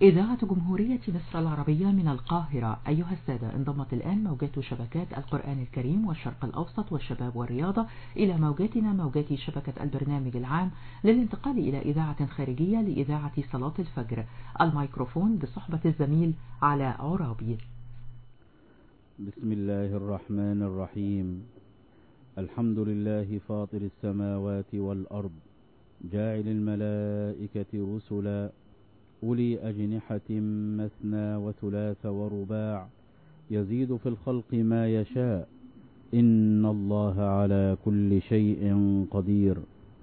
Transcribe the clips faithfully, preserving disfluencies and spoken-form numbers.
إذاعة جمهورية مصر العربية من القاهرة. أيها السادة، انضمت الآن موجات شبكات القرآن الكريم والشرق الأوسط والشباب والرياضة إلى موجاتنا موجات شبكة البرنامج العام للانتقال إلى إذاعة خارجية لإذاعة صلاة الفجر. الميكروفون بصحبة الزميل علاء عرابي. بسم الله الرحمن الرحيم. الحمد لله فاطر السماوات والأرض، جاعل الملائكة رسلا أولي أجنحة مثنى وثلاث ورباع، يزيد في الخلق ما يشاء، إن الله على كل شيء قدير.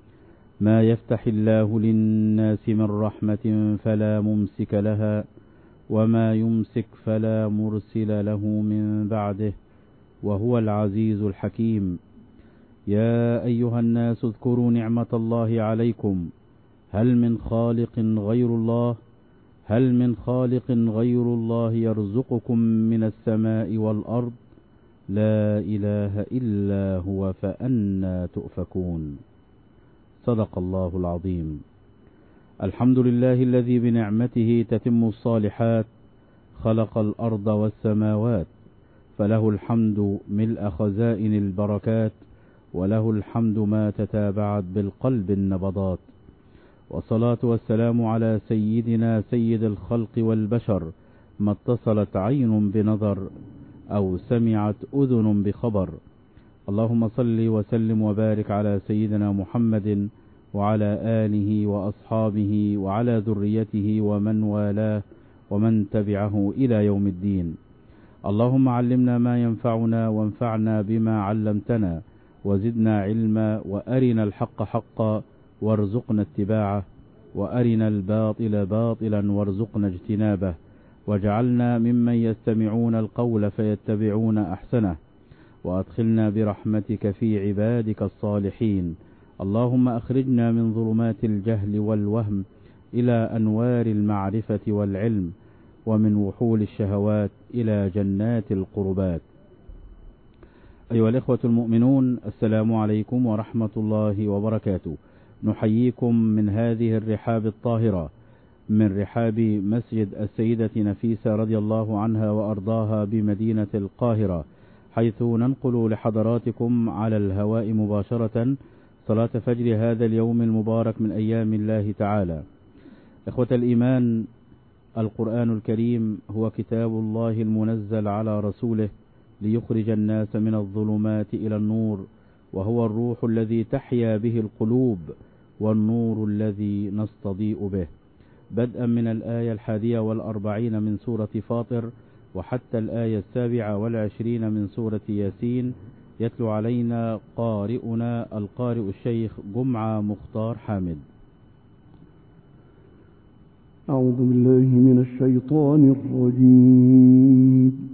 ما يفتح الله للناس من رحمة فلا ممسك لها، وما يمسك فلا مرسل له من بعده، وهو العزيز الحكيم. يا أيها الناس اذكروا نعمة الله عليكم، هل من خالق غير الله هل من خالق غير الله يرزقكم من السماء والأرض؟ لا إله إلا هو فأنى تؤفكون. صدق الله العظيم. الحمد لله الذي بنعمته تتم الصالحات، خلق الأرض والسماوات، فله الحمد ملء خزائن البركات، وله الحمد ما تتابعت بالقلب النبضات. والصلاة والسلام على سيدنا سيد الخلق والبشر، ما اتصلت عين بنظر أو سمعت أذن بخبر. اللهم صل وسلم وبارك على سيدنا محمد وعلى آله وأصحابه وعلى ذريته ومن والاه ومن تبعه إلى يوم الدين. اللهم علمنا ما ينفعنا وانفعنا بما علمتنا، وزدنا علما، وأرنا الحق حقا وارزقنا اتباعه، وأرنا الباطل باطلا وارزقنا اجتنابه، واجعلنا ممن يستمعون القول فيتبعون أحسنه، وأدخلنا برحمتك في عبادك الصالحين. اللهم أخرجنا من ظلمات الجهل والوهم إلى أنوار المعرفة والعلم، ومن وحول الشهوات إلى جنات القربات. أيها الإخوة المؤمنون، السلام عليكم ورحمة الله وبركاته. نحييكم من هذه الرحاب الطاهرة، من رحاب مسجد السيدة نفيسة رضي الله عنها وأرضاها بمدينة القاهرة، حيث ننقل لحضراتكم على الهواء مباشرة صلاة فجر هذا اليوم المبارك من أيام الله تعالى. إخوة الإيمان، القرآن الكريم هو كتاب الله المنزل على رسوله ليخرج الناس من الظلمات إلى النور، وهو الروح الذي تحيا به القلوب، والنور الذي نستضيء به. بدءا من الآية الحادية والأربعين من سورة فاطر وحتى الآية السابعة والعشرين من سورة ياسين، يتلو علينا قارئنا القارئ الشيخ جمعة مختار حامد. أعوذ بالله من الشيطان الرجيم.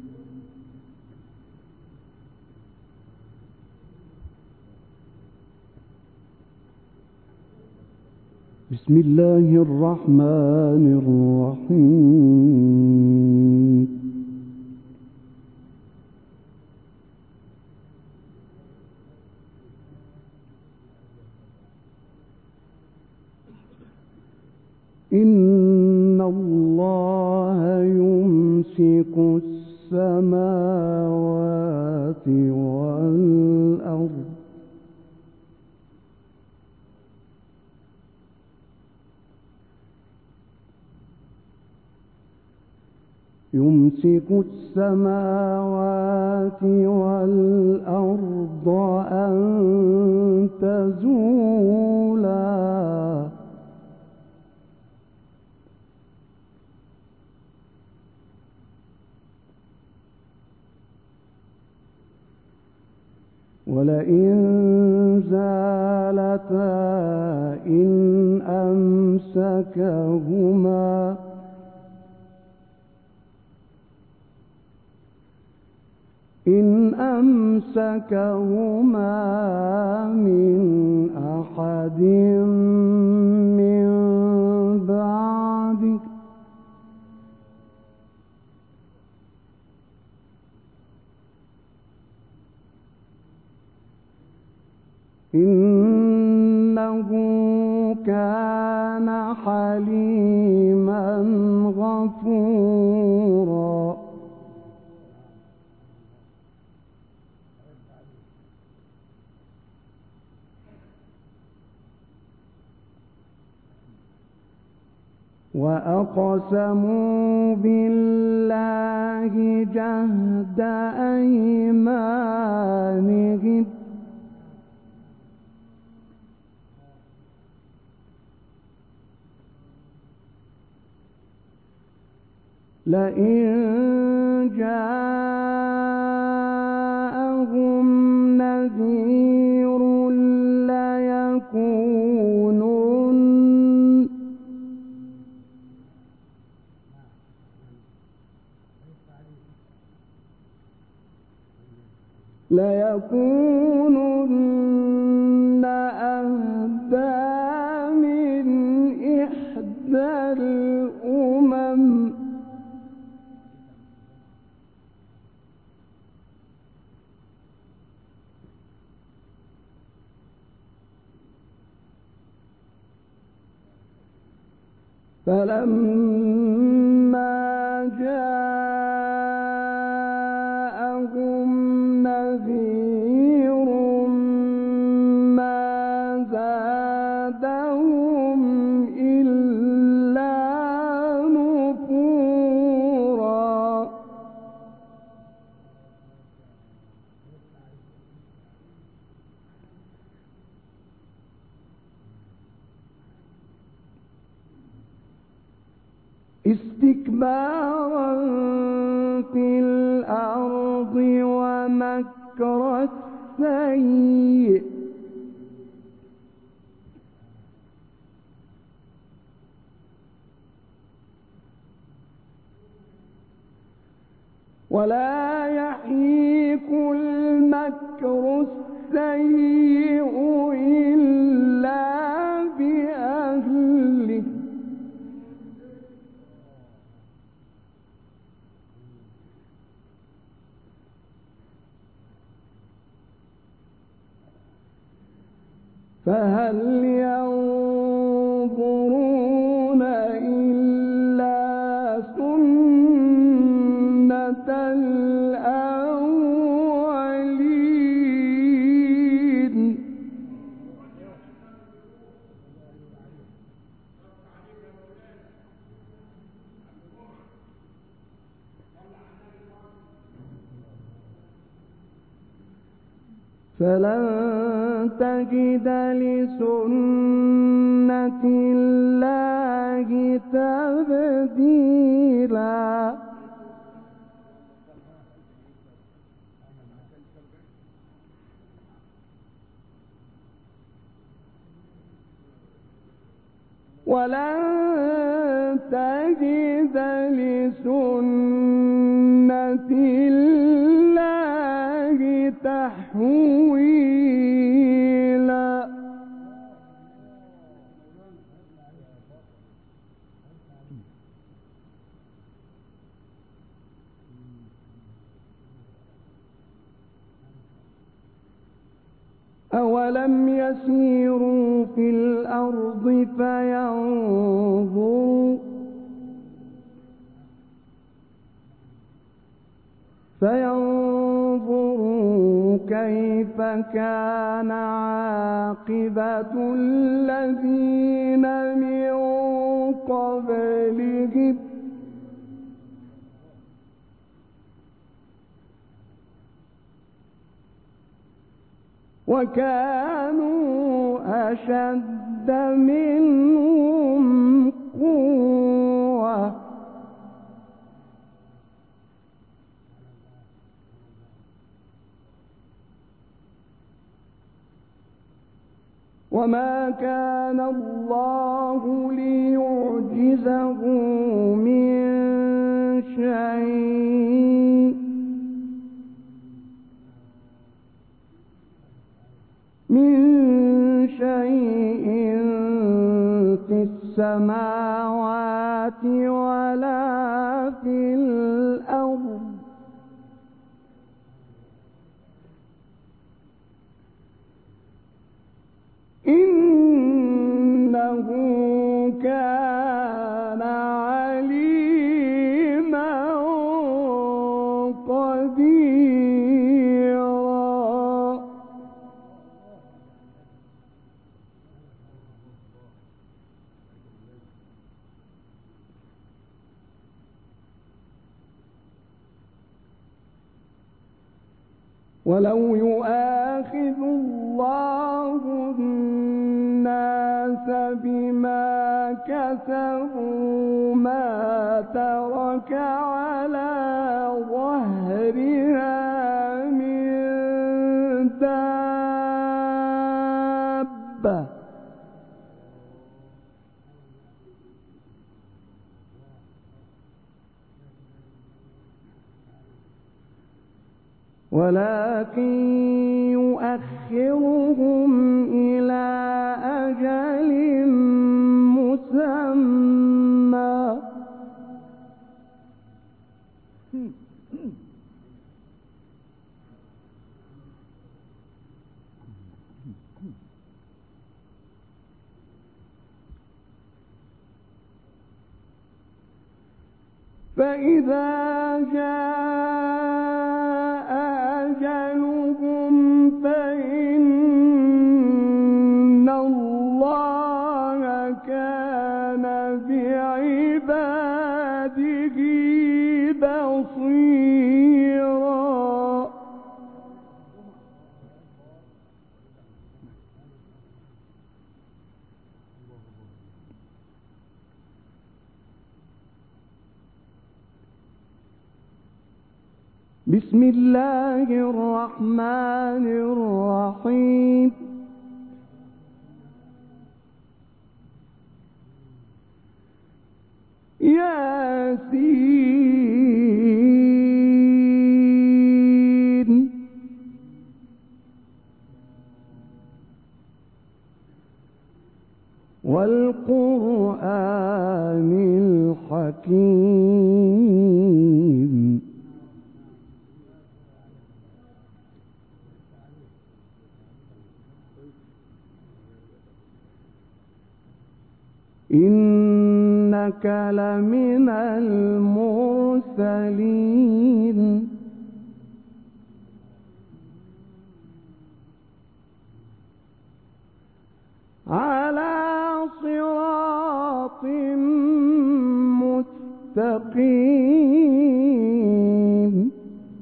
بسم الله الرحمن الرحيم. إن الله يمسك السماوات والأرض يمسك السماوات والأرض أن تزولا ولئن زالتا إن أمسكهما إن أمسكهما من أحد من بعده إنه كان كان حليما غفورا. وأقسموا بالله جهد أيمانهم لئن جاءهم نذير ليكونن ليكونن أهدى من إحدى الأمم فلما جاءهم نذير ما زادهم إلا نفورا. استكبارا في الأرض ومكر السيء ولا يحيق المكر السيء إلا بأهله فهل ينظرون إلا سنة الأولين فلن تجد لسنة الله تبديلا. ولن تجد لسنة الله تحويلا. أولم يسيروا في الأرض فينظروا فينظروا كيف كان عاقبة الذين من قبلهم وكانوا أشد منهم قوة وما كان الله ليعجزه من شيء من شيء في السماوات ولا في الأرض إنه كان عليما قديرا. ولو يؤاخذ الله الناس بما كسبوا ما ترك على ظهرها من دابة ولكن يؤخرهم إلى أجل مسمى فإذا جاء أجلهم فإن الله كان بعباده بصيرا. بسم الله الرحمن الرحيم. ياسين والقرآن الحكيم. إنك لمن المرسلين على صراط مستقيم.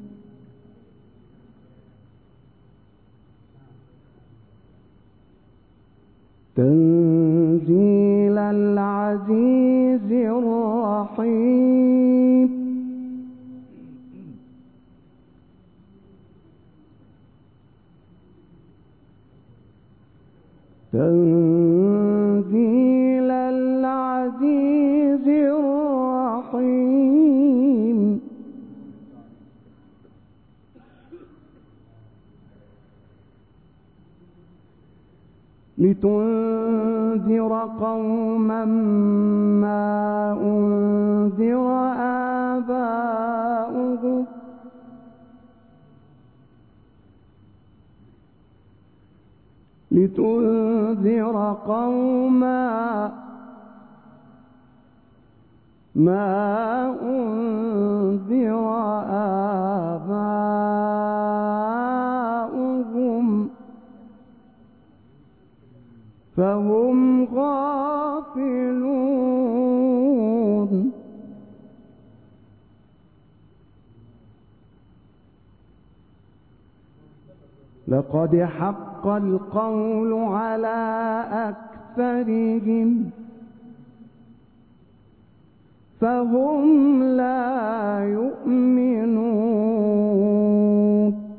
تنزيل العزيز الرحيم. تنزيل العزيز الرحيم. لتنذر قوما ما أنذر آباؤهم لتنذر قوما ما أنذر آباؤهم فهم غافلون. لقد حق القول على أكثرهم فهم لا يؤمنون.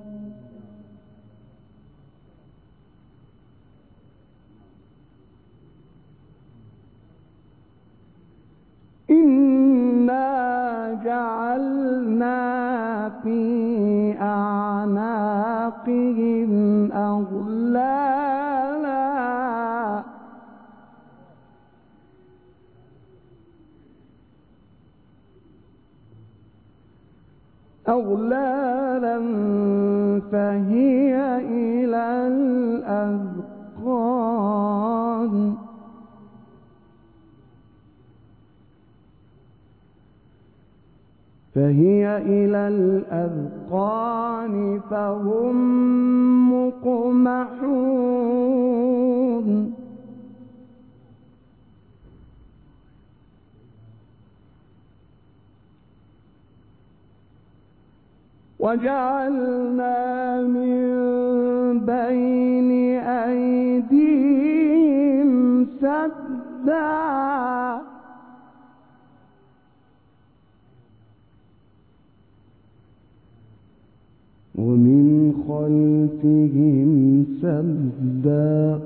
إنا جعلنا في أعناقهم أغلالا أغلالا فهي إلى الأذقان فهي إلى الأذقان فهم مقمحون وجعلنا من بين أيديهم سدا ومن خلفهم سدا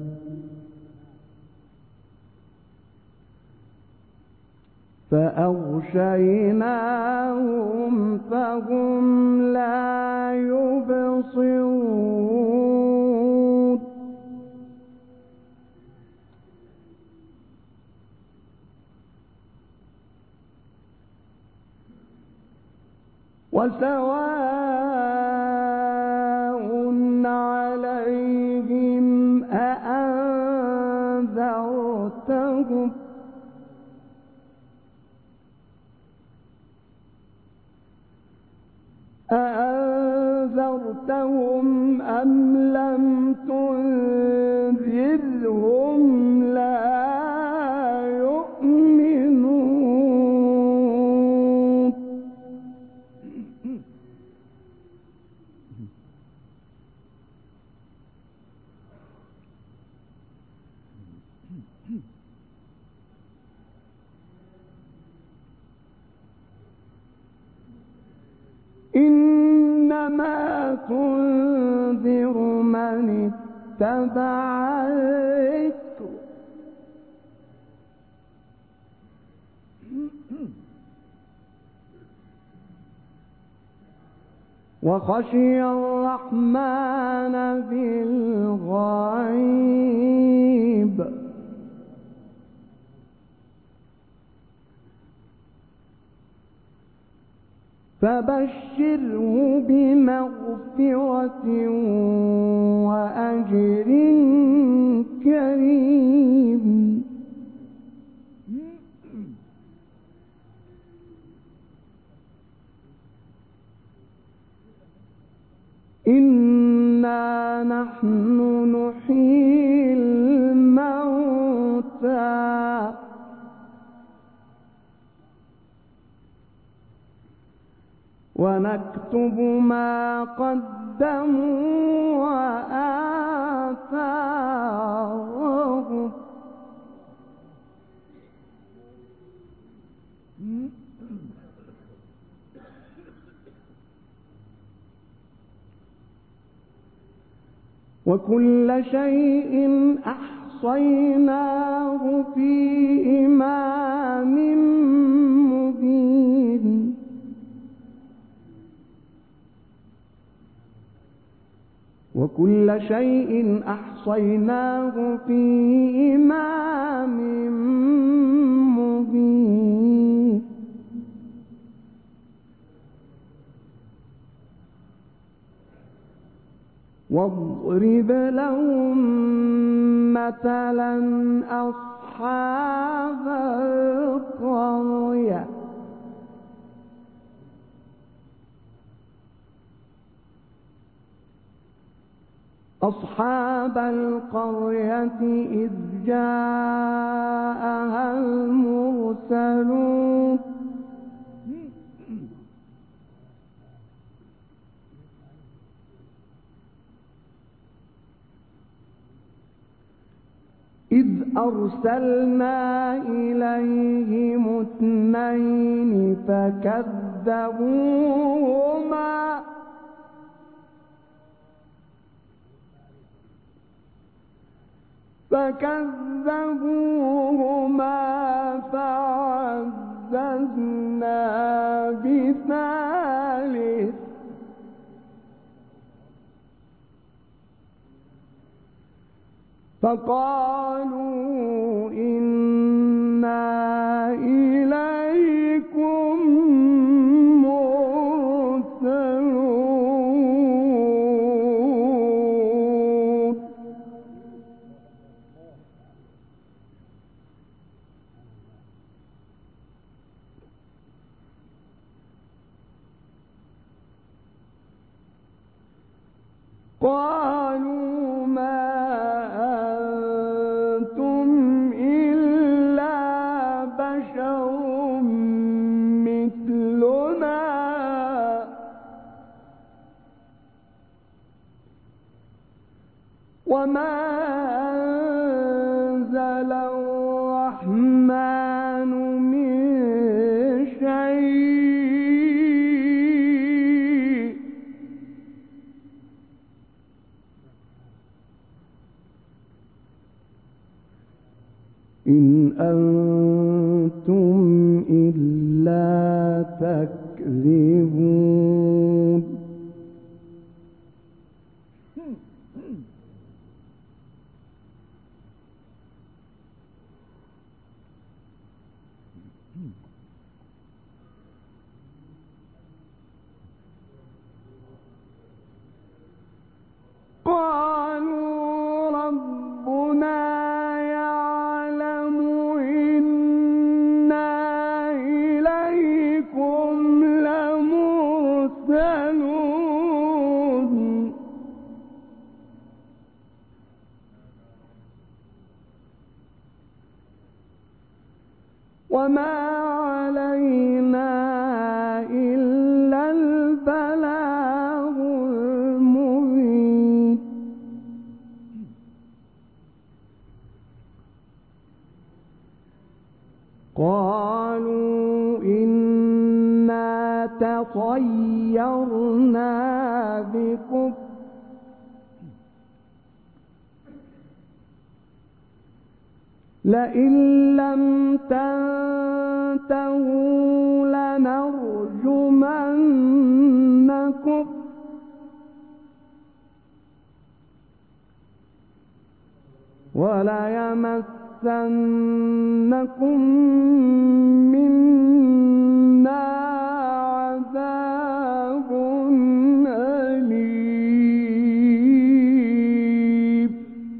فأغشيناهم فهم لا يبصرون وسواء عليهم أأنذرتهم أأنذرتهم أم لم تنذرهم لا يؤمنون إنما تنذر من اتبع الذكر وخشي الرحمن بالغيب فبشره بمغفرة وأجر كريم إنا نحن نحيي الموتى ونكتب ما قدموا وآثارهم وكل شيء أحصيناه في إمام مبين وكل شيء أحصيناه في إمام مبين واضرب لهم مثلا أصحاب القرية أصحاب القرية إذ جاءها المرسلون إذ أرسلنا إليهم اثنين فكذبوهما فكذبوهما فعززنا بثالث فقالوا إنا إليكم مرسلون قالوا ما أنتم إلا بشر مثلنا وما أنزل الرحمن من شيء إن أنتم إلا تكذبون قالوا ربنا يعلم إنا إليكم لمرسلون وما علينا إلا البلاغ المبين قالوا إنا تطيرنا بكم لئن لم تنتهوا لنرجمنكم وليمسنكم منا عذاب أليم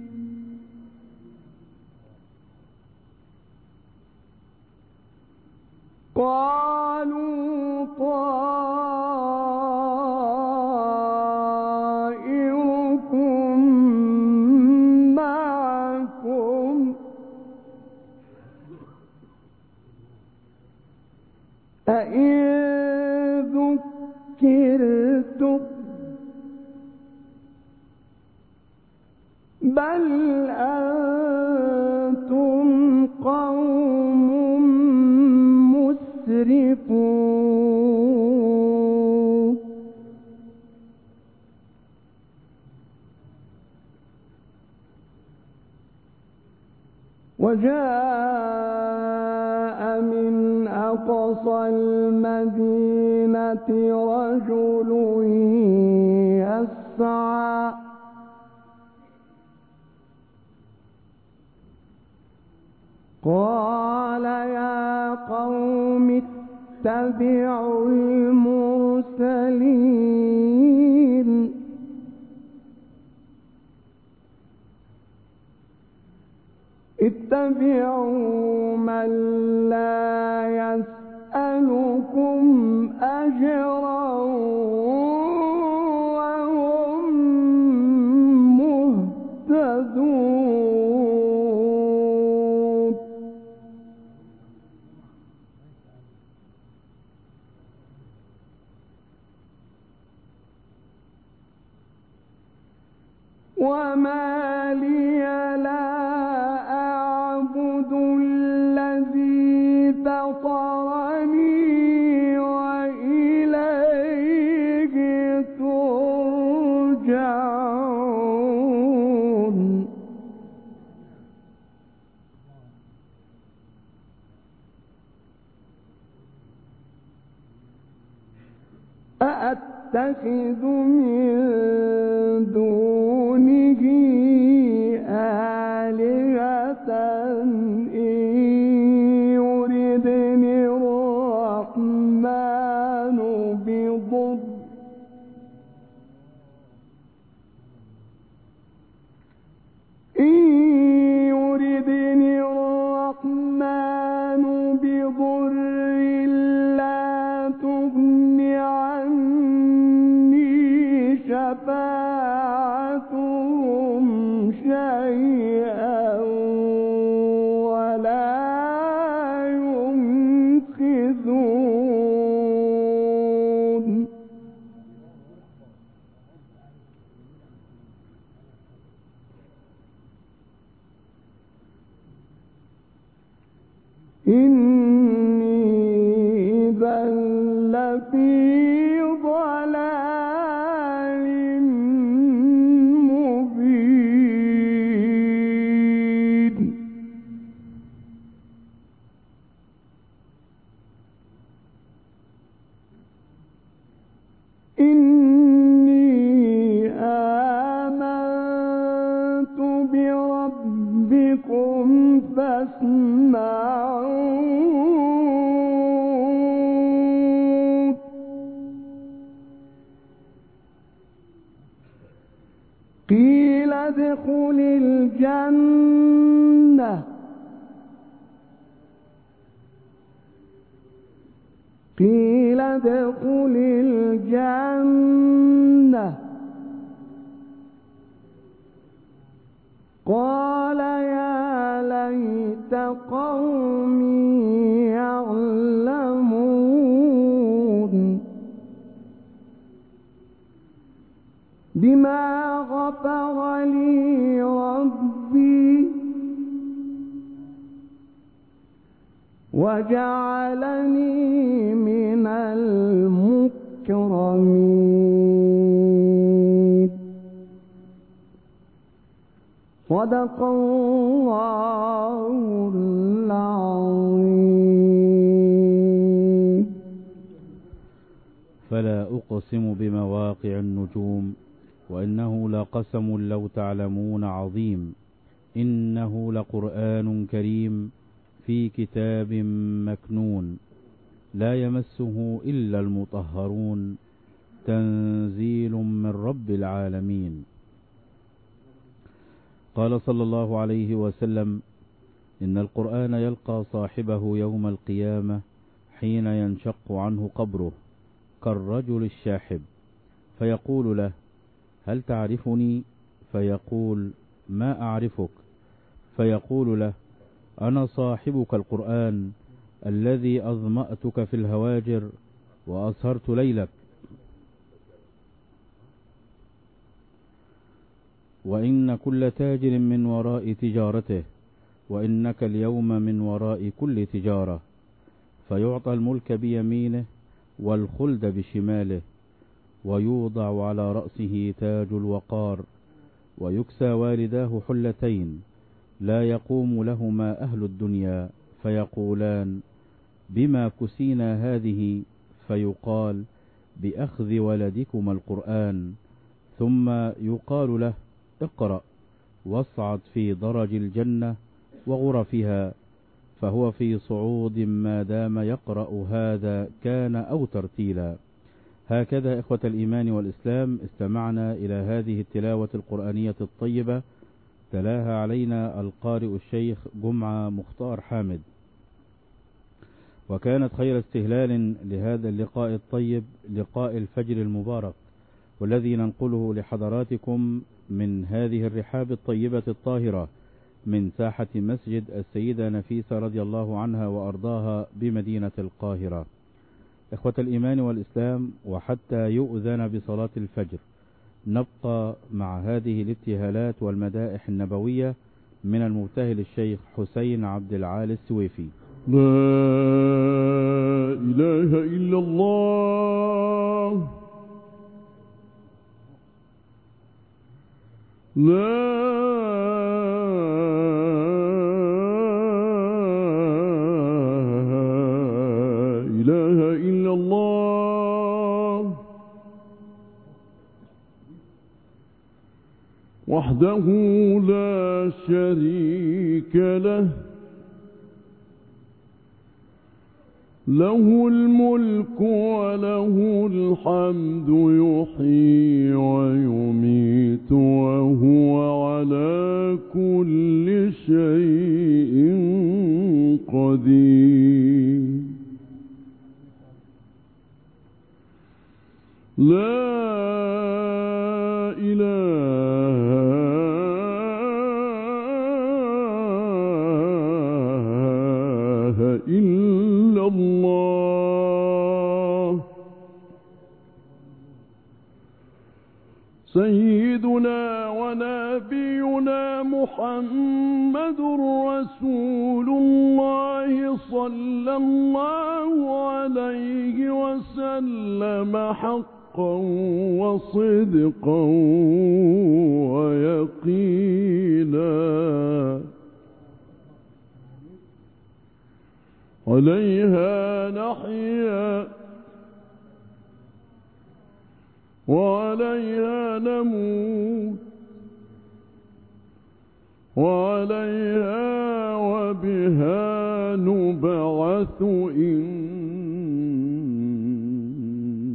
قالوا طائركم معكم أئن ذكرتم بل أنتم قوم مسرفون وجاء من أقصى المدينة رجل يسعى قال يا قوم اتبعوا المرسلين اتبعوا من لا يسألكم أجرا وهم مهتدون وما لي لا أعبد الذي فطرني وإليه ترجعون أأتخذ من دونه آلهة إن يردني الرحمن بضر إن يردني الرحمن بضر لا تغن عني شفاعتهم ادخل الجنة قيل ادخل الجنة قال يا ليت قومي يعلمون بما غفر لي ربي وجعلني من المكرمين. صدق الله العظيم. فلا أقسم بمواقع النجوم وإنه لقسم لو تعلمون عظيم، إنه لقرآن كريم في كتاب مكنون لا يمسه إلا المطهرون، تنزيل من رب العالمين. قال صلى الله عليه وسلم: إن القرآن يلقى صاحبه يوم القيامة حين ينشق عنه قبره كالرجل الشاحب، فيقول له: هل تعرفني؟ فيقول: ما أعرفك. فيقول له: أنا صاحبك القرآن الذي أظمأتك في الهواجر وأسهرت ليلك، وإن كل تاجر من وراء تجارته، وإنك اليوم من وراء كل تجارة. فيعطى الملك بيمينه والخلد بشماله، ويوضع على رأسه تاج الوقار، ويكسى والداه حلتين لا يقوم لهما أهل الدنيا، فيقولان: بما كسينا هذه؟ فيقال: بأخذ ولدكما القرآن. ثم يقال له: اقرأ واصعد في درج الجنة وغرفها. فهو في صعود ما دام يقرأ هذا كان أو ترتيلا. هكذا إخوة الإيمان والإسلام استمعنا إلى هذه التلاوة القرآنية الطيبة، تلاها علينا القارئ الشيخ جمعة مختار حامد، وكانت خير استهلال لهذا اللقاء الطيب لقاء الفجر المبارك، والذي ننقله لحضراتكم من هذه الرحاب الطيبة الطاهرة من ساحة مسجد السيدة نفيسة رضي الله عنها وأرضاها بمدينة القاهرة. إخوة الإيمان والإسلام، وحتى يؤذن بصلاة الفجر نبقى مع هذه الابتهالات والمدائح النبوية من المبتهل الشيخ حسين عبد العال السويفي. لا إله إلا الله، لا إله إلا الله، وحده لا شريك له، له الملك وله الحمد، يحيي ويميت وهو على كل شيء قدير. لا إله إلا الله. سيدنا ونبينا محمد رسول الله صلى الله عليه وسلم حقا وصدقا ويقينا، عليها نحيا وعليها نموت وعليها وبها نبعث إن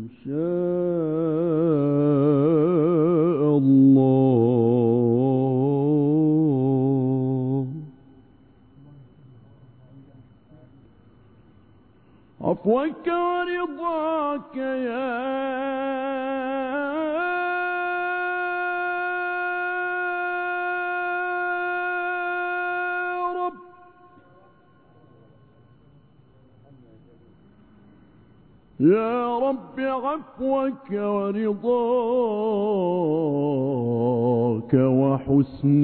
شاء الله. عفوك ورضاك يا رب. يا رب عفوك ورضاك وحسن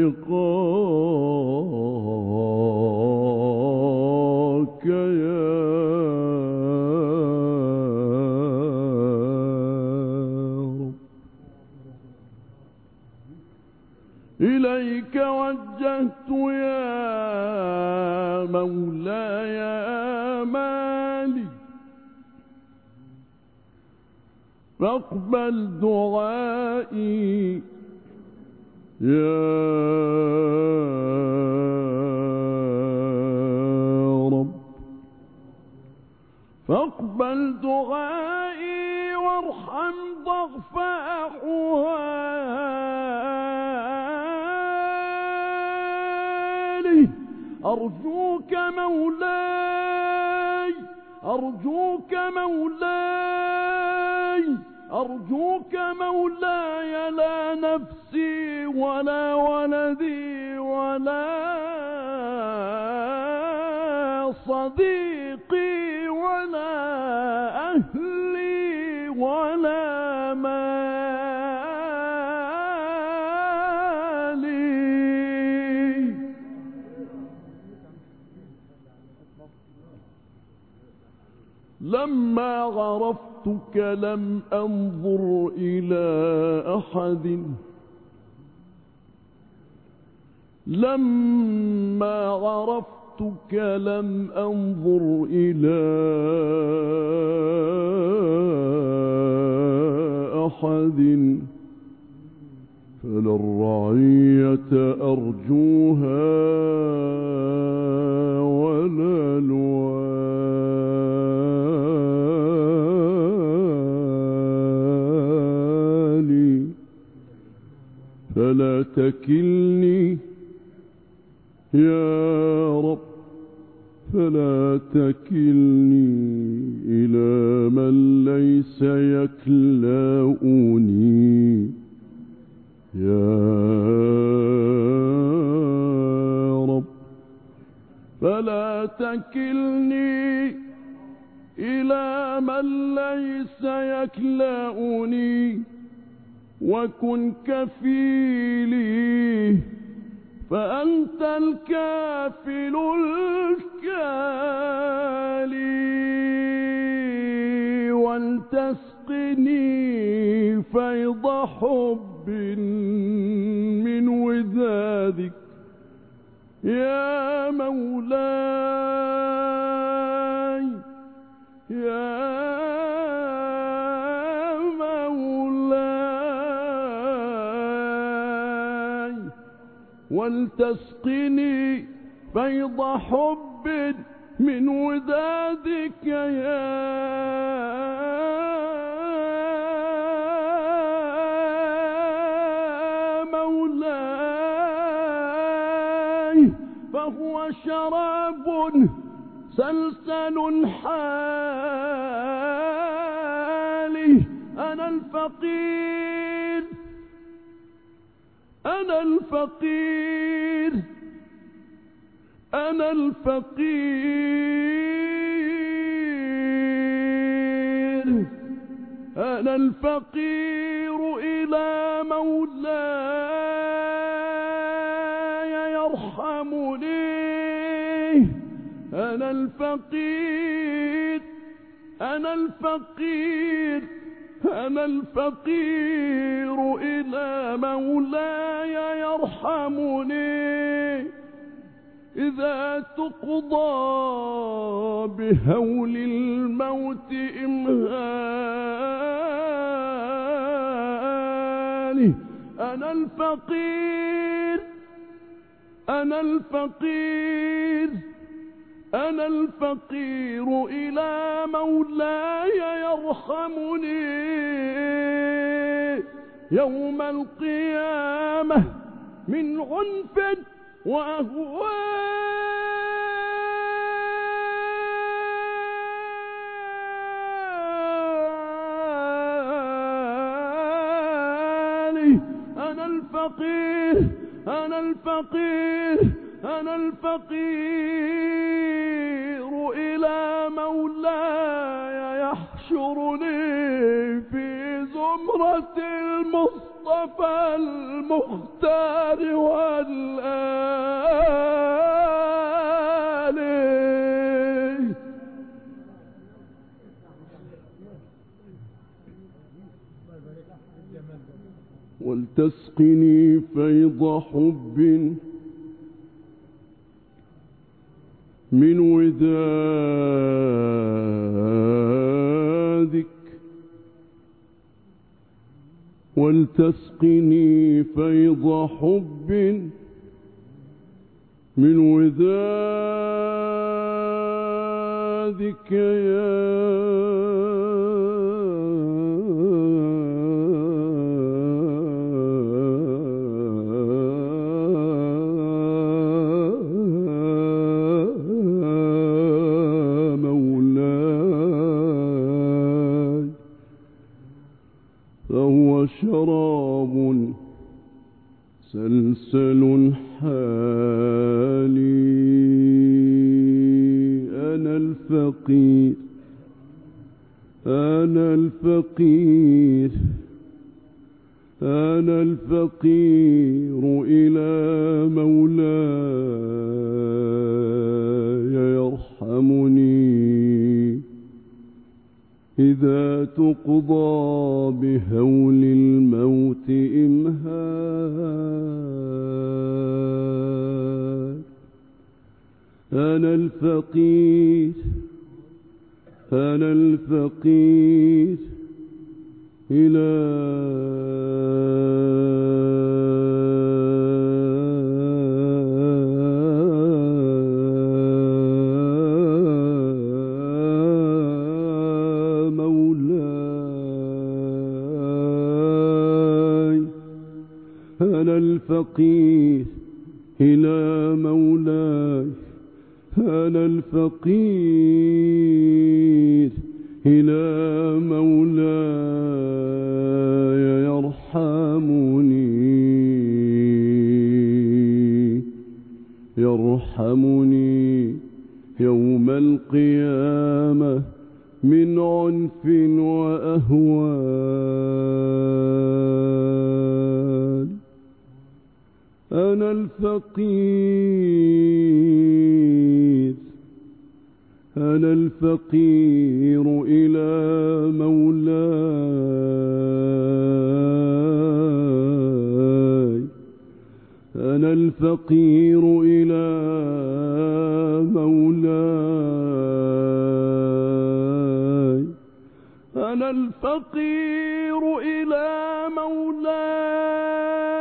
لقاك يا رب. إليك وجهت يا مولاي آمالي فاقبل دعائي يا رب. فاقبل دعائي وارحم ضعف أحوالي. أرجوك مولاي أرجوك مولاي أرجوك مولاي لا نفسي ولا ولدي ولا صديقي ولا أهلي ولا مالي. لما عرفتك لم أنظر إلى أحد لما عرفتك لم أنظر إلى أحد فلا الرعية أرجوها ولا الوالي. فلا تكلني يا رب فلا تكلني إلى من ليس يكلأني يا رب. فلا تكلني إلى من ليس يكلأني وكن كفيلي فأنت الكافل الكالي. ولتسقني فيض حب من ودادك يا مولاي يا مولاي. ولتسقني فيض حب من ودادك يا مولاي. فهو شراب سلسل حالي. أنا الفقير أنا الفقير أنا الفقير أنا الفقير إلى مولاي يرحمني. أنا الفقير أنا الفقير أنا الفقير إلى مولاي يرحمني. إذا تقضى بهول الموت إمهالي. أنا الفقير أنا الفقير أنا الفقير إلى مولاي يرحمني. يوم القيامة من عنف وأهوال الفقير أنا الفقير أنا الفقير إلى مولاي يحشرني في زمرة المصطفى المختار والآل. ولتسقني فيض حب من ودادك، ولتسقني فيض حب من ودادك يا شراب سلسل حالي. أنا الفقير أنا الفقير أنا الفقير إلى مولاي يرحمني إذا تقضى بهول الموت إمهال. أنا الفقير أنا الفقير إلى أنا الفقير إلى مولاي أنا الفقير إلى مولاي يرحمني يرحمني يوم القيامة من عنف وأهوال. أنا الفقير أنا الفقير إلى مولاي أنا الفقير إلى مولاي أنا الفقير إلى مولاي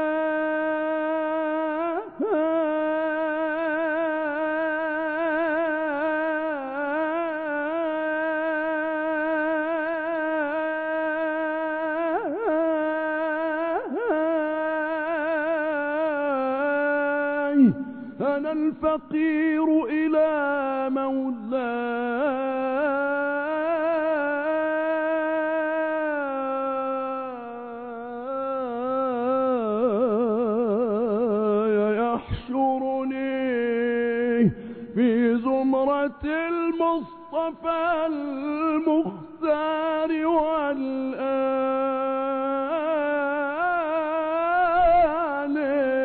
أنا الفقير إلى مولاي يحشرني في زمرة المصطفى المختار والآل.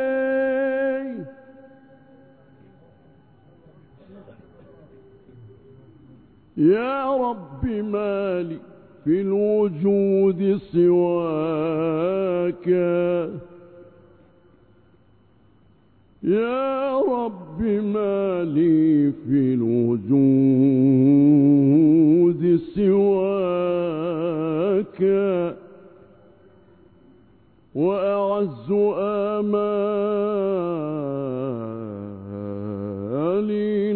يا رب مالي في الوجود سواك يا رب مالي في الوجود سواك وأعز آمالي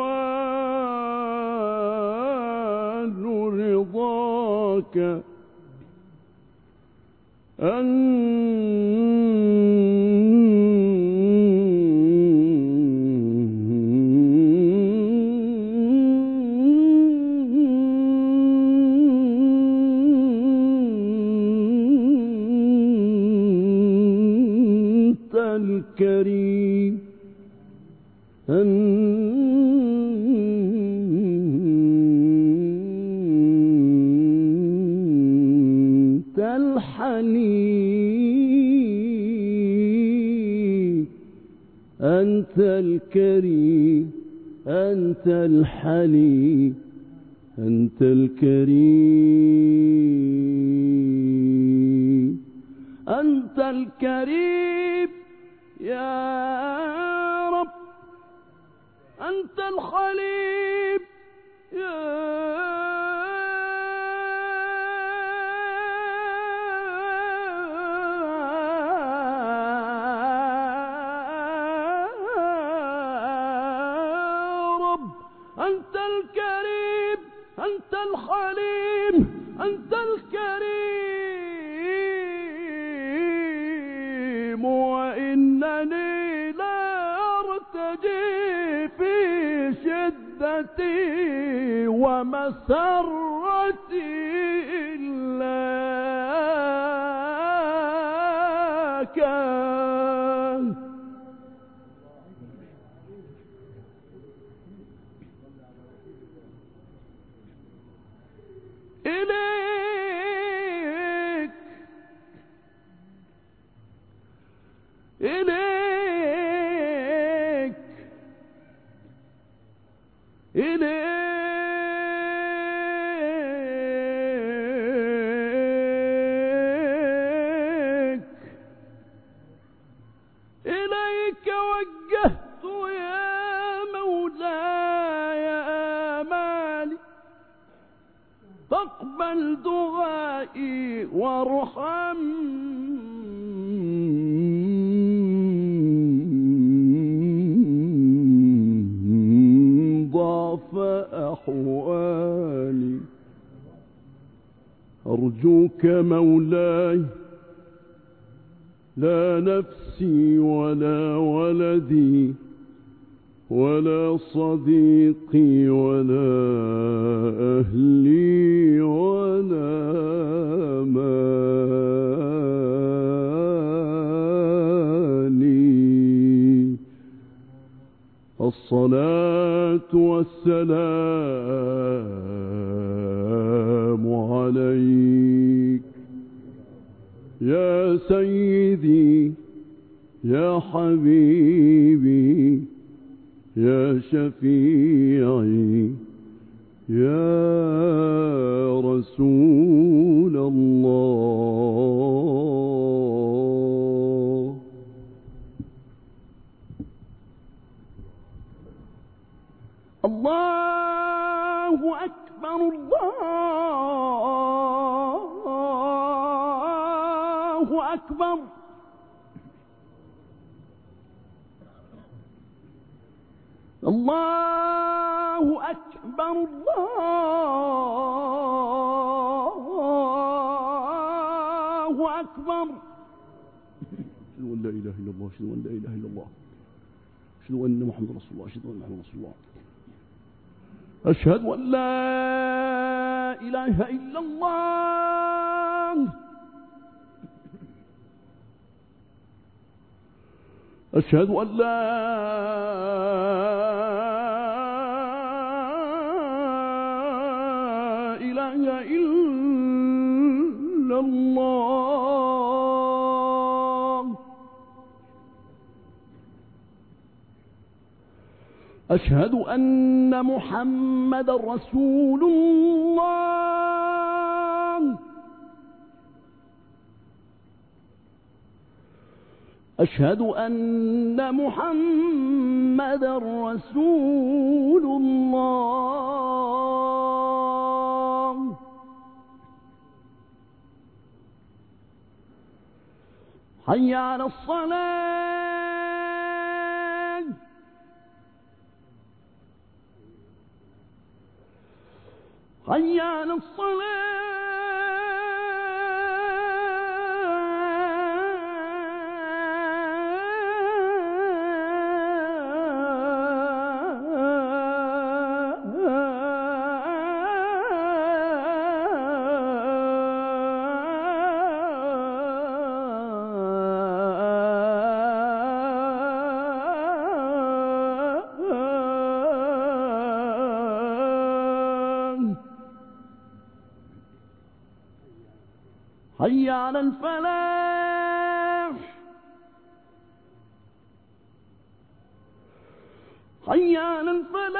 نوال رضاك أن الكريم أنت الحليم أنت الكريم أنت الحليم أنت الكريم أنت الكريم يا رب أنت الخليل يا رب أنت الكريم أنت الخليل أنت الكريم وإنني لا أرتجي في شدتي ومسرتي إلاك إليك إليك إليك إليك وجهت يا مولاي آمالي فاقبل دعائي وارحم ضعف أحوالي أرجوك مولاي لا نفسي ولا ولدي ولا صديقي ولا أهلي ولا مالي الصلاة والسلام عليك يا سيدي يا حبيبي يا شفيعي يا رسول الله الله أكبر الله أكبر الله أكبر الله أكبر أشهد أن لا إله إلا الله أشهد أن لا إله إلا الله أشهد أن محمد رسول الله أشهد أن محمد رسول الله أشهد أن لا إله إلا الله أشهد أن لا إله إلا الله أشهد أن محمد رسول الله أشهد أن محمد رسول الله حي على الصلاة حي على الصلاة حي على الفلاح حي على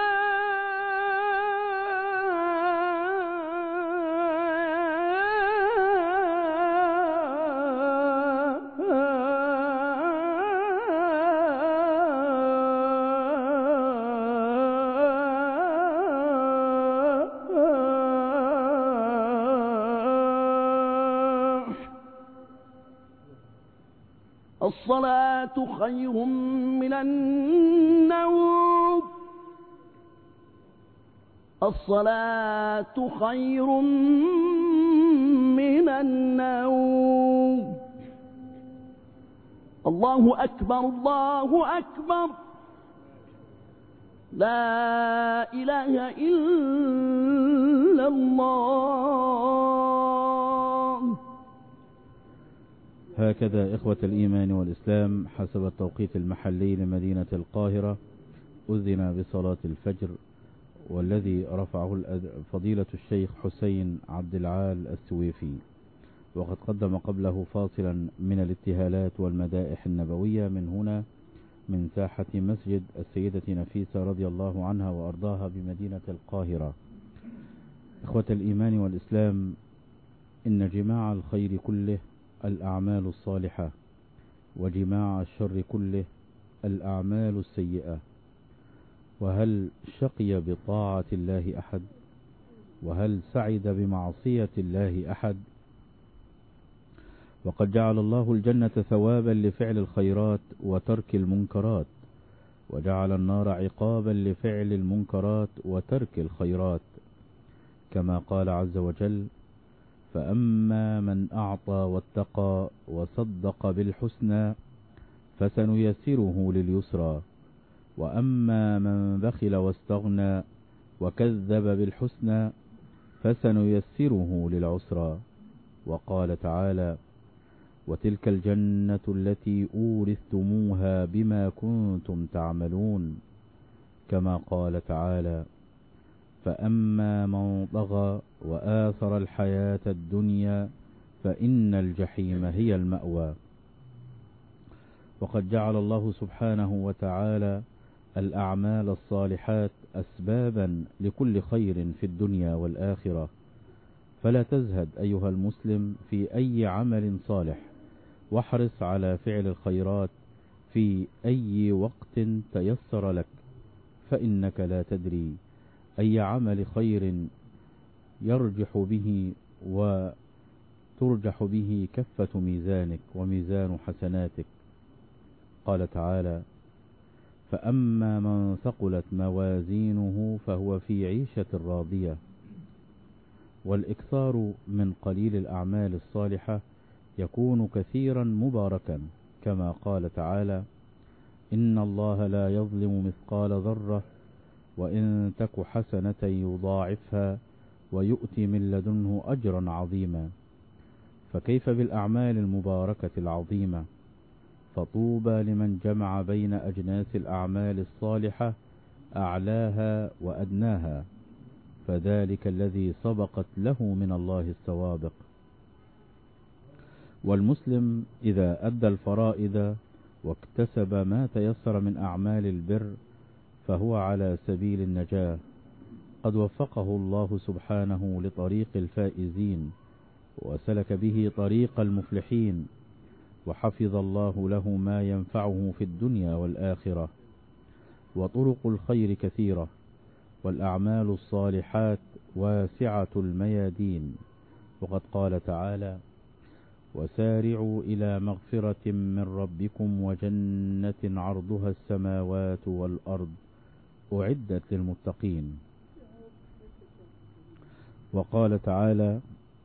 الصلاة خير من النوم الصلاة خير من النوم الله أكبر الله أكبر لا إله إلا الله. هكذا إخوة الإيمان والإسلام حسب التوقيت المحلي لمدينة القاهرة أذن بصلاة الفجر، والذي رفعه فضيلة الشيخ حسين عبد العال السويفي، وقد قدم قبله فاصلا من الابتهالات والمدائح النبوية من هنا من ساحة مسجد السيدة نفيسة رضي الله عنها وأرضاها بمدينة القاهرة. إخوة الإيمان والإسلام، إن جماع الخير كله الأعمال الصالحة، وجماع الشر كله الأعمال السيئة. وهل شقي بطاعة الله أحد؟ وهل سعد بمعصية الله أحد؟ وقد جعل الله الجنة ثوابا لفعل الخيرات وترك المنكرات، وجعل النار عقابا لفعل المنكرات وترك الخيرات، كما قال عز وجل: فأما من أعطى واتقى وصدق بالحسنى فسنيسره لليسرى، وأما من بخل واستغنى وكذب بالحسنى فسنيسره للعسرى. وقال تعالى: وتلك الجنة التي أورثتموها بما كنتم تعملون، كما قال تعالى: فأما من طغى وآثر الحياة الدنيا فإن الجحيم هي المأوى. وقد جعل الله سبحانه وتعالى الأعمال الصالحات أسبابا لكل خير في الدنيا والآخرة، فلا تزهد أيها المسلم في أي عمل صالح، واحرص على فعل الخيرات في أي وقت تيسر لك، فإنك لا تدري أي عمل خير يرجح به وترجح به كفة ميزانك وميزان حسناتك. قال تعالى: فأما من ثقلت موازينه فهو في عيشة راضية. والإكثار من قليل الأعمال الصالحة يكون كثيرا مباركا، كما قال تعالى: إن الله لا يظلم مثقال ذرة وإن تك حسنة يضاعفها ويؤتي من لدنه أجرا عظيما. فكيف بالأعمال المباركة العظيمة؟ فطوبى لمن جمع بين أجناس الأعمال الصالحة أعلاها وأدناها، فذلك الذي سبقت له من الله السوابق. والمسلم إذا أدى الفرائض واكتسب ما تيسر من أعمال البر فهو على سبيل النجاة، قد وفقه الله سبحانه لطريق الفائزين، وسلك به طريق المفلحين، وحفظ الله له ما ينفعه في الدنيا والآخرة. وطرق الخير كثيرة، والأعمال الصالحات واسعة الميادين. وقد قال تعالى: وسارعوا إلى مغفرة من ربكم وجنة عرضها السماوات والأرض أعدت للمتقين. وقال تعالى: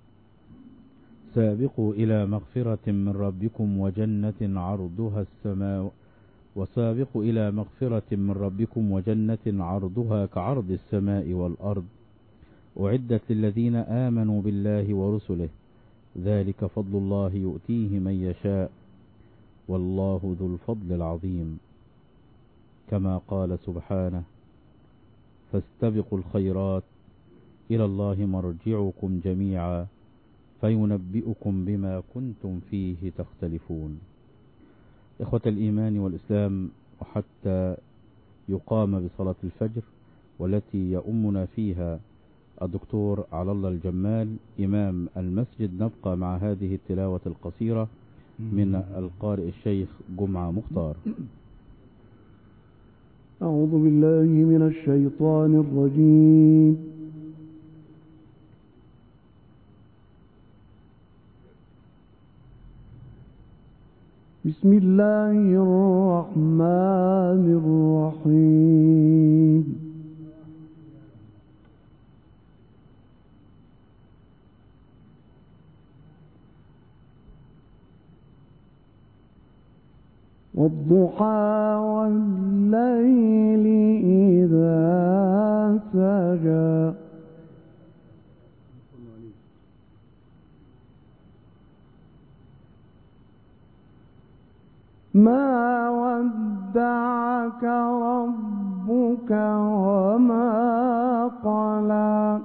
سابقوا إلى مغفرة من ربكم وجنة عرضها السماوات وسابقوا إلى مغفرة من ربكم وجنة عرضها كعرض السماء والأرض أعدت للذين آمنوا بالله ورسله، ذلك فضل الله يؤتيه من يشاء والله ذو الفضل العظيم. كما قال سبحانه: فاستبقوا الخيرات إلى الله مرجعكم جميعا فينبئكم بما كنتم فيه تختلفون. إخوة الإيمان والإسلام، وحتى يقام بصلاة الفجر والتي يؤمنا فيها الدكتور على الله الجمال إمام المسجد، نبقى مع هذه التلاوة القصيرة من القارئ الشيخ جمعة مختار. أعوذ بالله من الشيطان الرجيم. بسم الله الرحمن الرحيم. والضحى والليل إذا سجى ما ودعك ربك وما قلى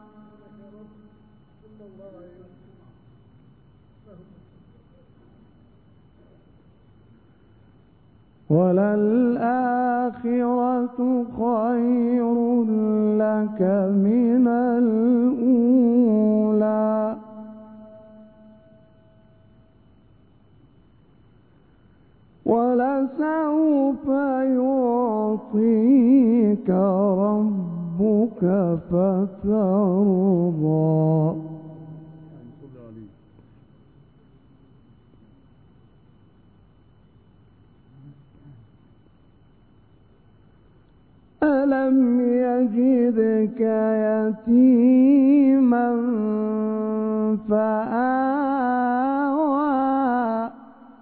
وللآخرة خير لك من الأولى ولسوف يعطيك ربك فترضى. ألم يجدك يتيما فآوى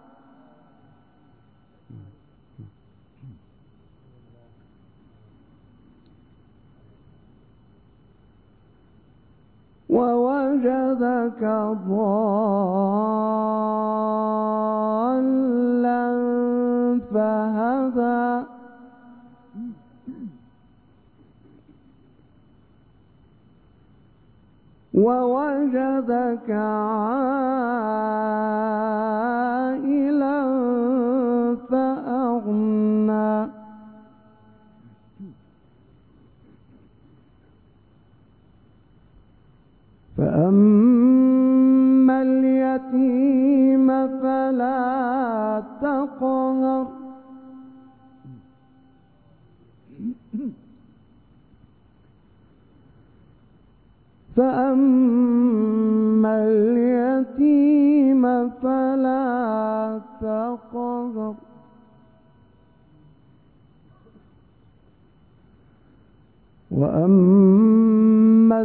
ووجدك ضالا فهدى ووجدك عائلا فأغنى فأما اليتيم فلا تقهر فأما اليتيم فلا تقهر وأما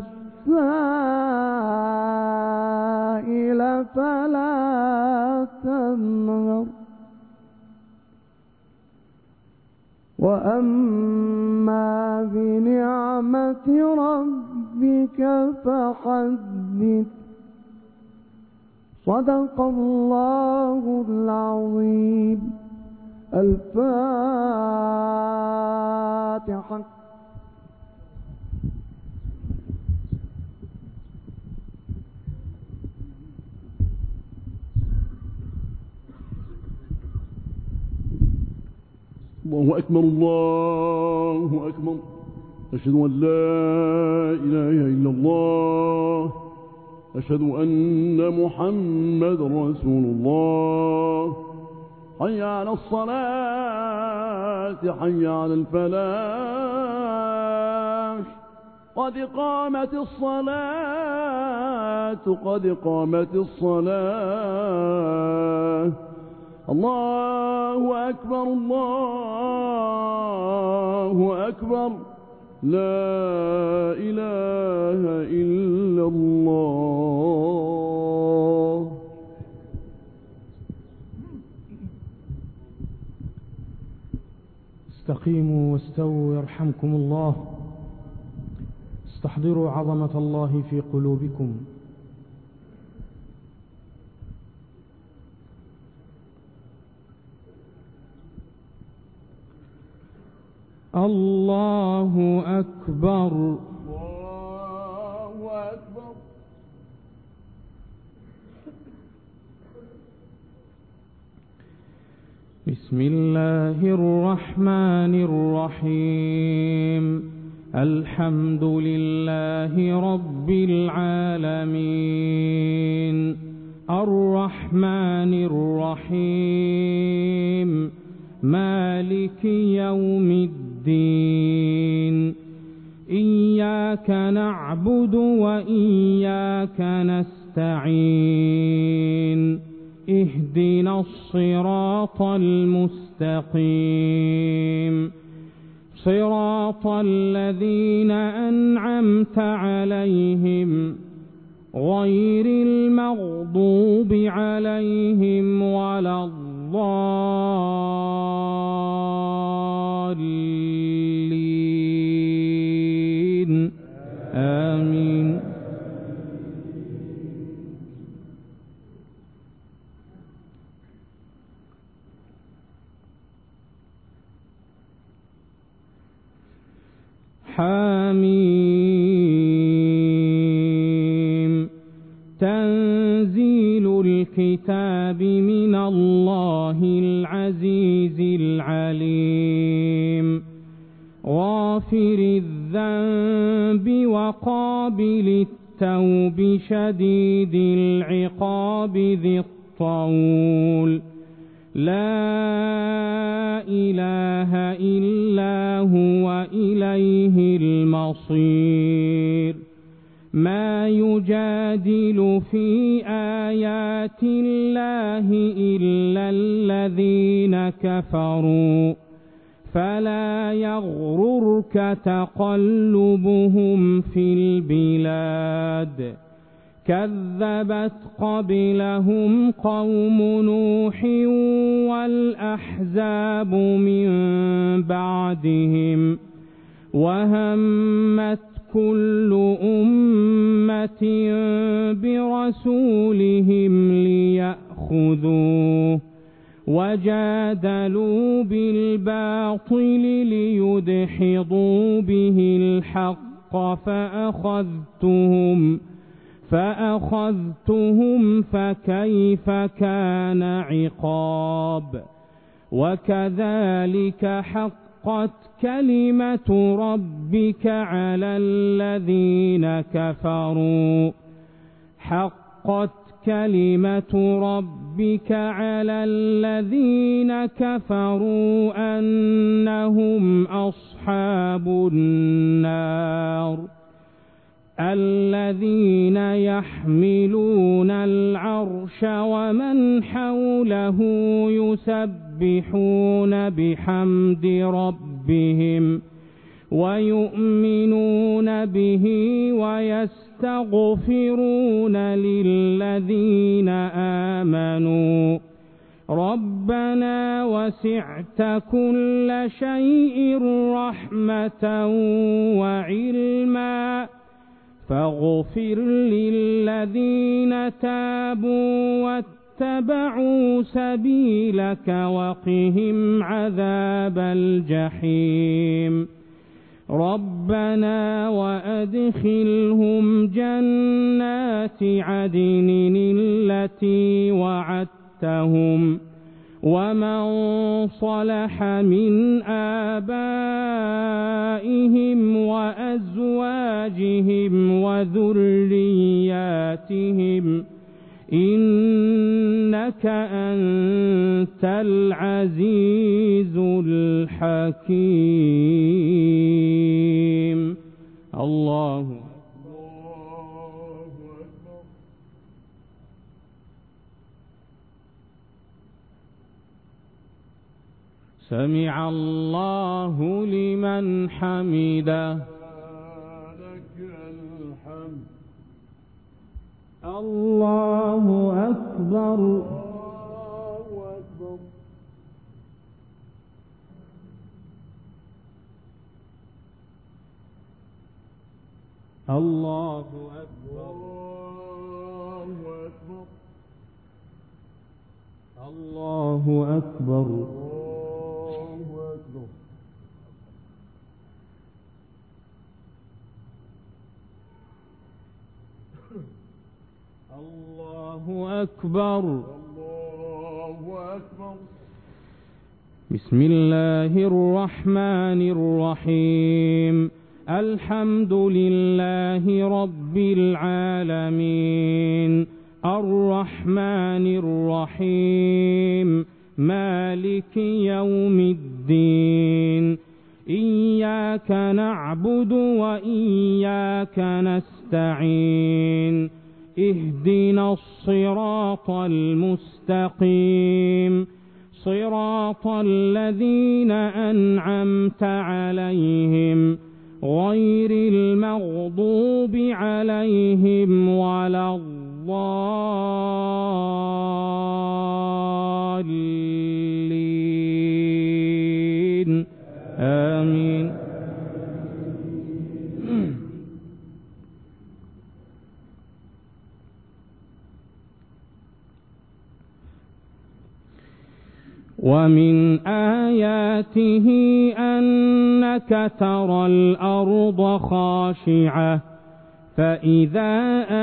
السائل فلا تنهر وأما بنعمة ربك فحدث. صدق الله العظيم. الفاتحة. الله أكبر الله أكبر. أشهد أن لا إله إلا الله. أشهد أن محمد رسول الله. حي على الصلاة حي على الفلاح. قد قامت الصلاة قد قامت الصلاة. الله أكبر الله أكبر. لا إله إلا الله. استقيموا واستووا يرحمكم الله. استحضروا عظمة الله في قلوبكم. الله أكبر. الله أكبر. بسم الله الرحمن الرحيم الحمد لله رب العالمين الرحمن الرحيم مالك يوم الدين إياك نعبد وإياك نستعين اهدنا الصراط المستقيم صراط الذين أنعمت عليهم غير المغضوب عليهم ولا الضالين آمين. حميم تنزيل الكتاب من الله العزيز العليم غافر الذنب وقابل التوب شديد العقاب ذي الطول لا إله إلا هو إليه المصير ما يجادل في آيات الله إلا الذين كفروا فلا يغررك تقلبهم في البلاد كذبت قبلهم قوم نوح والأحزاب من بعدهم وهمت كل أمة برسولهم ليأخذوه وجادلوا بالباطل ليدحضوا به الحق فأخذتهم فأخذتهم فكيف كان عقاب وكذلك حقت كلمة ربك على الذين كفروا حقت كلمة ربك على الذين كفروا أنهم أصحاب النار الذين يحملون العرش ومن حوله يسبحون بحمد ربهم ويؤمنون به ويستغفرون للذين آمنوا ربنا وسعت كل شيء رحمة وعلما فاغفر للذين تابوا واتبعوا سبيلك وقهم عذاب الجحيم ربنا وأدخلهم جنات عدن التي وعدتهم ومن صلح من آبائهم وأزواجهم وذرياتهم إنك أنت العزيز الحكيم. الله سمع الله لمن حمده لك الحمد الله أكبر الله أكبر الله أكبر الله أكبر الله أكبر بسم الله الرحمن الرحيم الحمد لله رب العالمين الرحمن الرحيم مالك يوم الدين إياك نعبد وإياك نستعين اهدنا الصراط المستقيم صراط الذين أنعمت عليهم غير المغضوب عليهم ولا الضالين آمين. ومن آياته أنك ترى الأرض خاشعة فإذا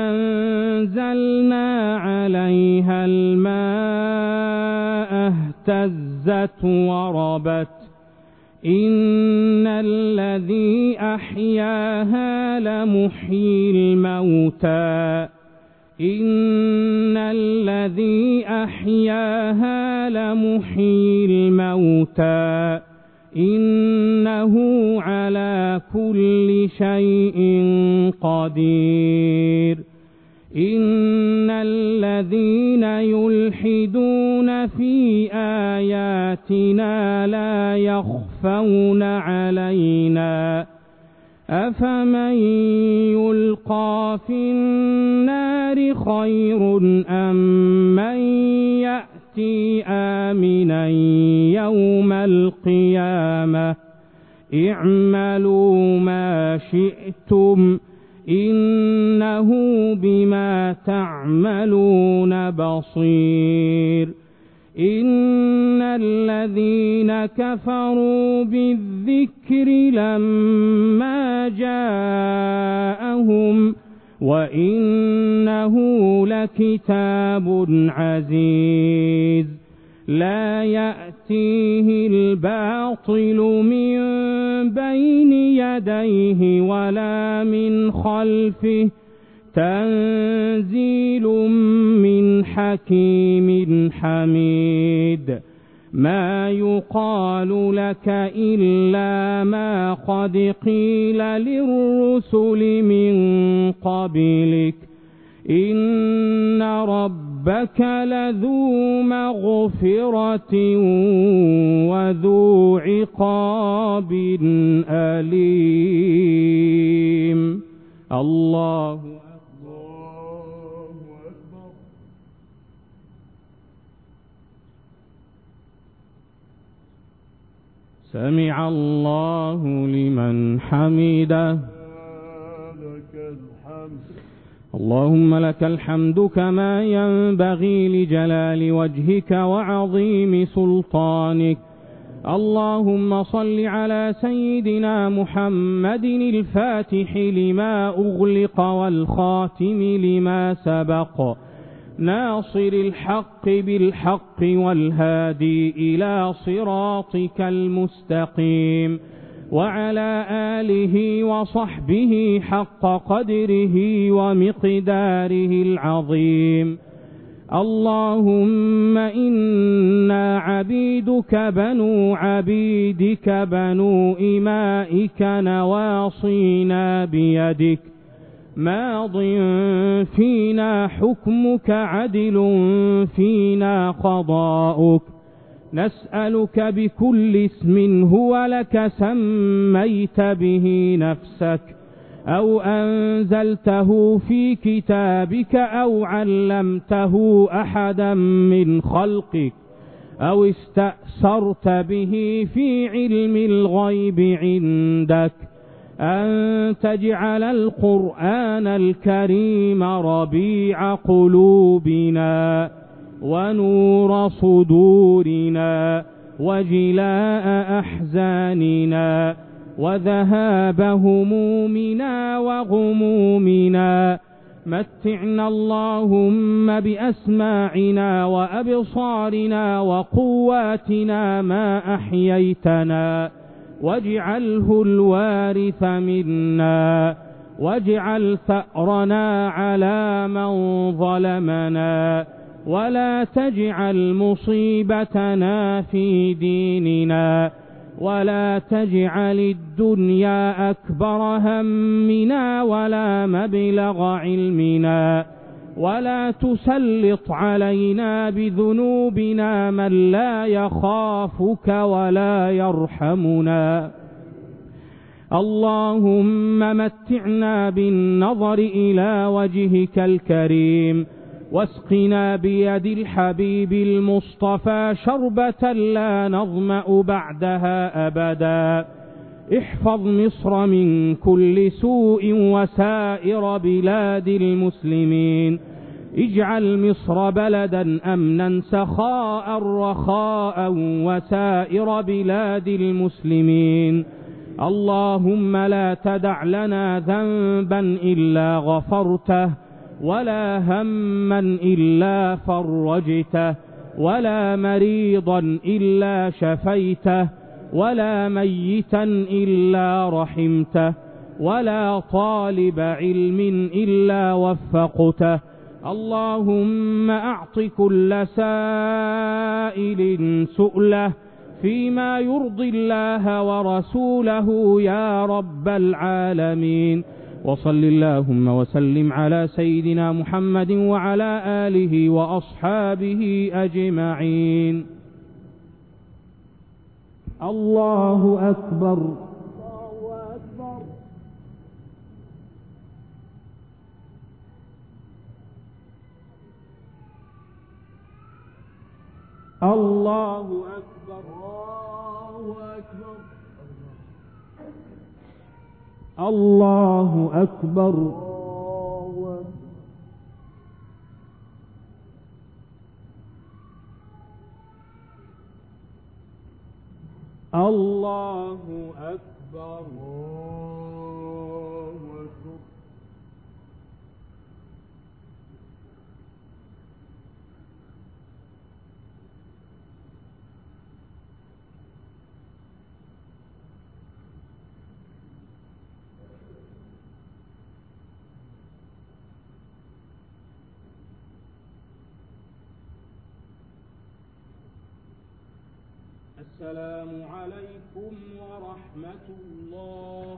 أنزلنا عليها الماء اهتزت وربت إن الذي أحياها لمحيي الموتى إن الذي أحياها لمحيي الموتى إنه على كل شيء قدير إن الذين يلحدون في آياتنا لا يخفون علينا أفمن يلقى في النار خير أم من يأتي آمنا يوم القيامة اعملوا ما شئتم إنه بما تعملون بصير إن الذين كفروا بالذكر لما جاءهم وإنه لكتاب عزيز لا يأتيه الباطل من بين يديه ولا من خلفه تنزيل من حكيم حميد ما يقال لك إلا ما قد قيل للرسل من قبلك إن ربك لذو مغفرة وذو عقاب أليم. الله سمع الله لمن حمده. اللهم لك الحمد كما ينبغي لجلال وجهك وعظيم سلطانك. اللهم صل على سيدنا محمد الفاتح لما أغلق والخاتم لما سبق ناصر الحق بالحق والهادي إلى صراطك المستقيم وعلى آله وصحبه حق قدره ومقداره العظيم. اللهم إنا عبيدك بنو عبيدك بنو إمائك نواصينا بيدك ماض فينا حكمك عدل فينا قضاؤك نسألك بكل اسم هو لك سميت به نفسك أو أنزلته في كتابك أو علمته أحدا من خلقك أو استأثرت به في علم الغيب عندك أن تجعل القرآن الكريم ربيع قلوبنا ونور صدورنا وجلاء أحزاننا وذهاب همومنا وغمومنا متعنا اللهم بأسماعنا وأبصارنا وقواتنا ما أحييتنا، واجعله الوارث منا، واجعل ثأرنا على من ظلمنا، ولا تجعل مصيبتنا في ديننا، ولا تجعل الدنيا أكبر همنا ولا مبلغ علمنا، ولا تسلط علينا بذنوبنا من لا يخافك ولا يرحمنا. اللهم متعنا بالنظر إلى وجهك الكريم، واسقنا بيد الحبيب المصطفى شربة لا نظمأ بعدها أبدا. احفظ مصر من كل سوء وسائر بلاد المسلمين، اجعل مصر بلدا أمنا سخاء رخاء وسائر بلاد المسلمين. اللهم لا تدع لنا ذنبا إلا غفرته، ولا هما إلا فرجته، ولا مريضا إلا شفيته، ولا ميتا إلا رحمته، ولا طالب علم إلا وفقته. اللهم أعط كل سائل سؤله فيما يرضي الله ورسوله يا رب العالمين. وصل اللهم وسلم على سيدنا محمد وعلى آله وأصحابه أجمعين. الله أكبر. الله أكبر. الله أكبر. الله أكبر. السلام عليكم ورحمة الله.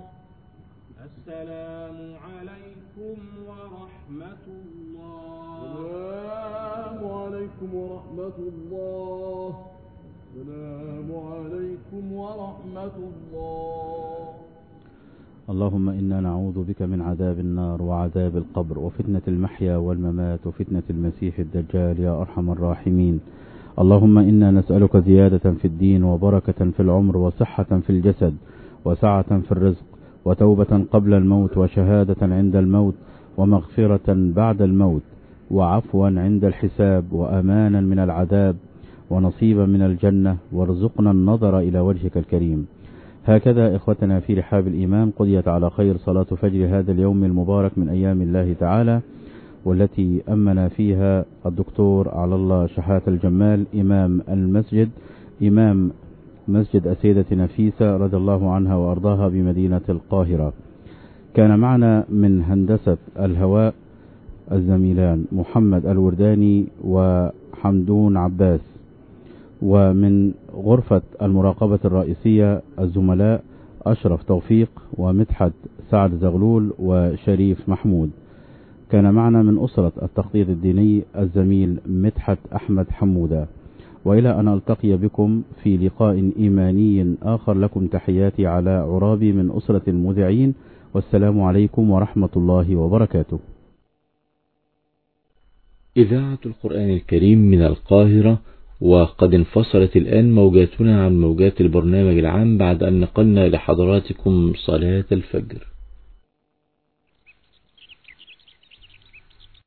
السلام عليكم ورحمة الله. السلام عليكم ورحمة الله. السلام عليكم ورحمة الله. اللهم إنا نعوذ بك من عذاب النار وعذاب القبر وفتنة المحيا والممات وفتنة المسيح الدجال يا أرحم الراحمين. اللهم إنا نسألك زيادة في الدين وبركة في العمر وصحة في الجسد وسعة في الرزق وتوبة قبل الموت وشهادة عند الموت ومغفرة بعد الموت وعفوا عند الحساب وأمانا من العذاب ونصيبا من الجنة، وارزقنا النظر إلى وجهك الكريم. هكذا إخوتنا في رحاب الإيمان قضيت على خير صلاة فجر هذا اليوم المبارك من أيام الله تعالى، والتي أمن فيها الدكتور على الله شحات الجمال إمام المسجد، إمام مسجد السيدة نفيسة رضي الله عنها وأرضاها بمدينة القاهرة. كان معنا من هندسة الهواء الزميلان محمد الورداني وحمدون عباس، ومن غرفة المراقبة الرئيسية الزملاء أشرف توفيق ومدحت سعد زغلول وشريف محمود. كان معنا من أسرة التخطيط الديني الزميل مدحت أحمد حمودة. وإلى أن ألتقي بكم في لقاء إيماني آخر، لكم تحياتي على عرابي من أسرة المذيعين، والسلام عليكم ورحمة الله وبركاته. إذاعة القرآن الكريم من القاهرة، وقد انفصلت الآن موجاتنا عن موجات البرنامج العام بعد أن نقلنا لحضراتكم صلاة الفجر.